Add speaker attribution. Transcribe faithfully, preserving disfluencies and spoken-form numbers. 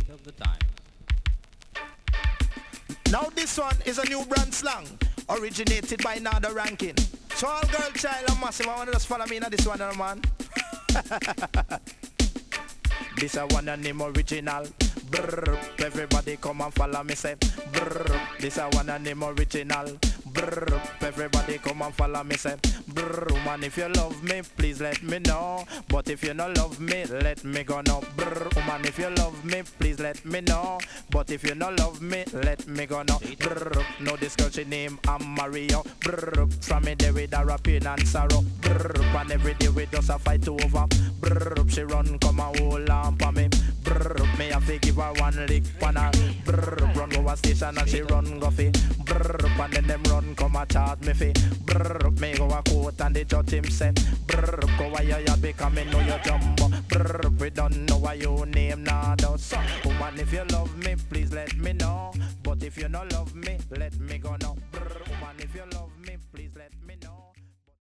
Speaker 1: of the time.
Speaker 2: Now this one is a new brand slang, originated by Nada Ranking. So all girl, child and massive, I want to just follow me in this one, man. This a one and name original. Brr, everybody come and follow me, say. Brr, this a one and name original. Brr, everybody come and follow me, say. Brr, woman, if you love me, please let me know. But if you don't love me, let me go now. Brr, woman, if you love me, please let me know. But if you don't love me, let me go now. Brr, no, this girl she name I'm Mario. Brr, from me there with her pain and sorrow. Brr, and every day we just a fight over. Brr, she run come and hold on for me. Brr, me have to give her one lick on her. Brr, run go a station and she run go fi. Brr, and then them run come a charge me fi. Brr, me go a court and the judge him say. Brr, go a your yard because me know you jumbo. Brr, we don't know why your name nada. So, woman, if you love me, please let me know. But if you don't love me, let me go now. Brr, woman, if you love